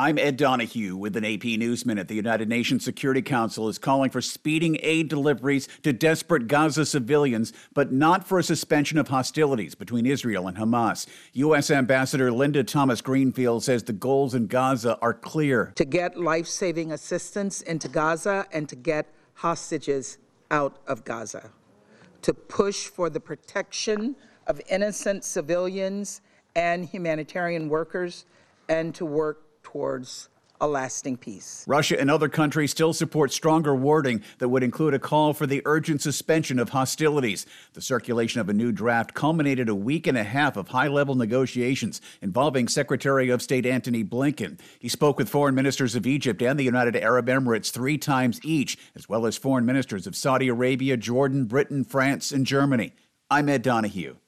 I'm Ed Donahue with an AP News Minute. The United Nations Security Council is calling for speeding aid deliveries to desperate Gaza civilians, but not for a suspension of hostilities between Israel and Hamas. U.S. Ambassador Linda Thomas-Greenfield says the goals in Gaza are clear. To get life-saving assistance into Gaza and to get hostages out of Gaza. To push for the protection of innocent civilians and humanitarian workers, and to work towards a lasting peace. Russia and other countries still support stronger wording that would include a call for the urgent suspension of hostilities. The circulation of a new draft culminated a week and a half of high-level negotiations involving Secretary of State Antony Blinken. He spoke with foreign ministers of Egypt and the United Arab Emirates 3 times each, as well as foreign ministers of Saudi Arabia, Jordan, Britain, France, and Germany. I'm Ed Donahue.